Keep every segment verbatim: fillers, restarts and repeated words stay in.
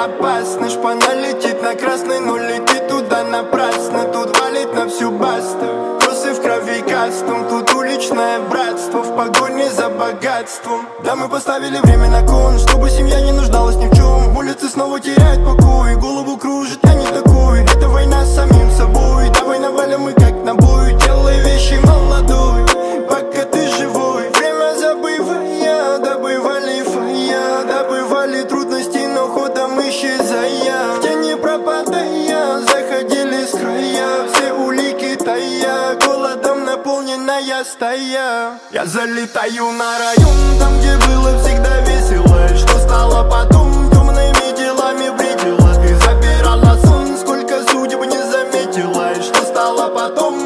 опасно. Шпана летит на красный, но летит туда напрасно. Тут валит на всю басту, косы в крови кастом. Тут уличное братство в погоне за богатством. Да, мы поставили время на кон, чтобы семья не нуждалась ни в чем. Улицы снова теряют покой, голову кружит, я не такой. Это война с самим собой, давай навалим мы как на бой. Делай вещи молодой, пока ты живой. Время забывая, добывали фая, добывали трудности, но ходом исчезая. В тени пропадая, заходили с края. Все улики тая, голодом наполненная стая. Я залетаю на район, там где было всегда весело. Что стало потом, темными делами бредила. Ты забирала сон, сколько судеб не заметила. Что стало потом?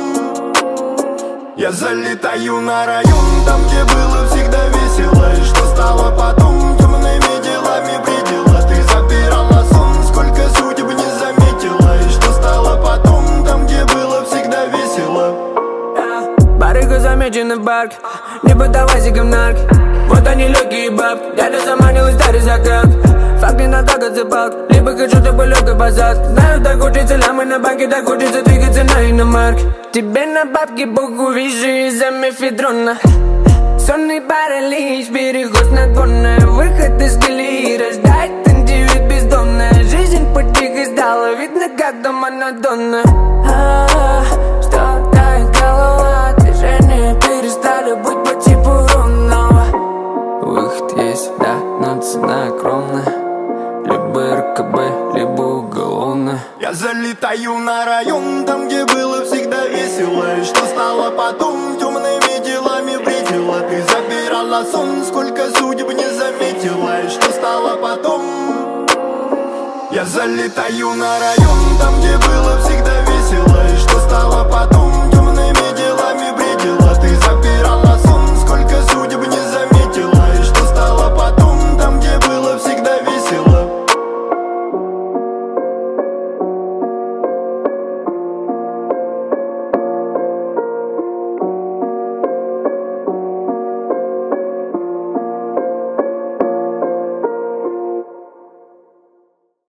Я залетаю на район, там где было всегда весело. Что стало потом, темными делами бредила. Ты забирала сон, сколько судеб не заметила. Что стало потом, там где было всегда весело. Барыга замечена в барке, не поддавайся говнарк. Вот они легкие бабки, дядя заманил и старый закат. Факт не надо отсыпалк, либо хочу, чтобы легкий базар. Знаю, так хочется лямы на банке, так хочется двигаться на иномарке. Тебе на бабки богу вижу из-за мефедрона. Сонный паралич, переход снотворное. Выход из колеи, рождает индивид бездомная. Жизнь потихо сдала, видно как дома Мадонна. А-а-а, что тает голова, движения перестали быть по типу ровного. Выход есть, да, но цена огромная. Либо эр ка бэ, либо уголовная. Я залетаю на район, там где было всегда весело. Что стало потом, темными делами бредила. Ты забирала сон, сколько судеб не заметила. Что стало потом? Я залетаю на район, там где было всегда весело. Что стало потом?